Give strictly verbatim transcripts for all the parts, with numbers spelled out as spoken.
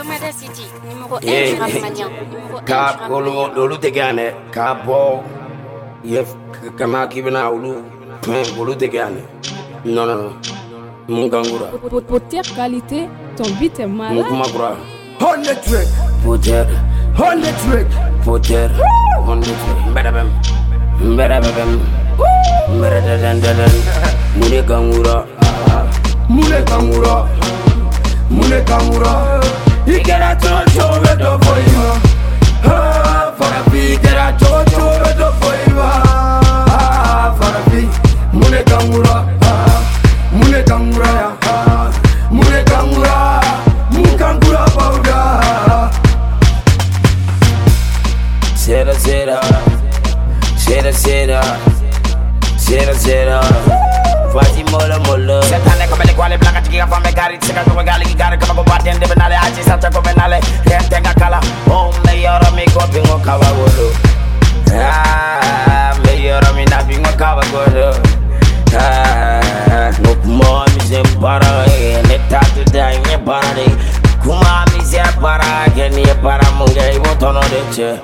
Somada City, numéro un du rap malien. Ka olu olu te gane ka bo ye kama kibina olu olu te gane. Non non non. Mon gangura. Poter qualité, ton beat est malade. Mon kumagura. On the trick. Poter. On the trick. Poter. On the trick. Mbadabem. Mbadabem. Mbadadadadadad. Mune gangura. Mune gangura. Mune gangura. You get a chocho with the boy. Ah, for a beat, get a chocho with the boy. Ah, for a beat. Mune gangura. Mune gangura. Mune gangura. Mune gangura powder. Zera zera. Zera zera. Zera zera. Fati mola mola. Setane come le quali blanca chica fa me cari se caso gali chi cari come combattente penale aggi salta come penale gente cala oh miglior amico pingo cavolo ah miglior amico pingo cavolo ah no mo mi se para ne tatu dai ne para kuma mi se para che ne para munga I botono de che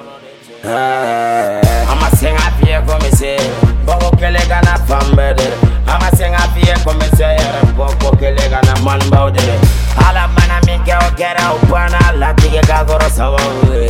ah ama senga pie come se bobo che le gana fambede ama senga pie come se era bobo che le gana man baudere ala mana mi che o gera upana la tige gagoro sawa